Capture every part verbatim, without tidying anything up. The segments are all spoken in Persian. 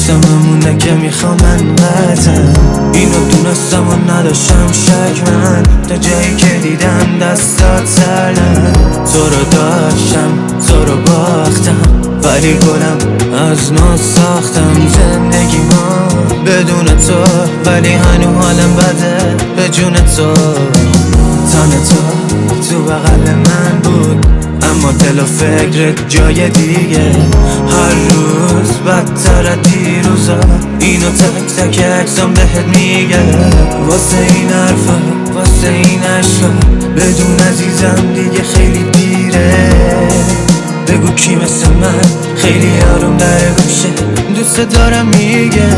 یادم مونده که میخوام انقدرم. اینو دونستم و نداشتم شک من، تا جایی که دیدم دستات سردن. تو رو داشتم تو رو باختم، ولی گلم از نو ساختم. زندگی ما بدون تو، ولی هنو حالم بده به جون تو. تن تو تو بغل من بود، اما دل و فکرت جای دیگه. هر روز بدتر از دیروزا، اینو تک تک عکسام بهت میگه. واسه این حرفا واسه این عشقا، بدون عزیزم دیگه خیلی دیره. بگو کی مثل من خیلی آروم در گوشه دوست دارم میگه.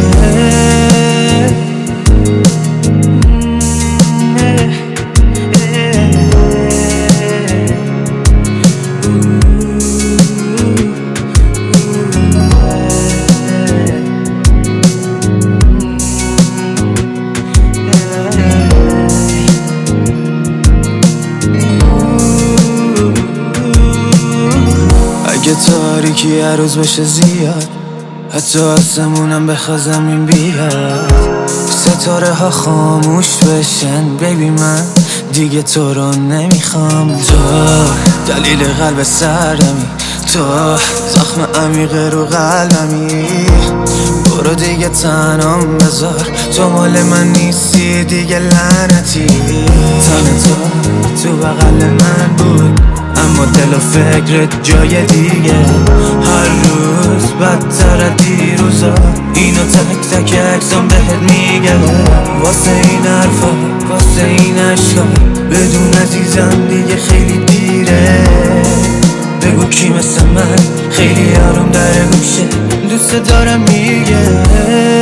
اگه تاریکی هر روز بشه زیاد، حتی آسمونم بخواد زمین بیاد، ستاره ها خاموش بشن، بیبی من دیگه تو رو نمیخوام. تو دلیل قلب سردمی، تو زخم عمیق رو قلبمی. برو دیگه تنام بذار، تو مال من نیستی دیگه لعنتی. تن تو تو بغل من بود، اما دل و فکرت جای دیگه. هر روز بدتر از دیروزا، اینو تک تک عکسام بهت میگه. واسه این حرفا واسه این عشقا، بدون عزیزم دیگه خیلی دیره. بگو کی مثل من خیلی آروم در گوشه دوست دارم میگه.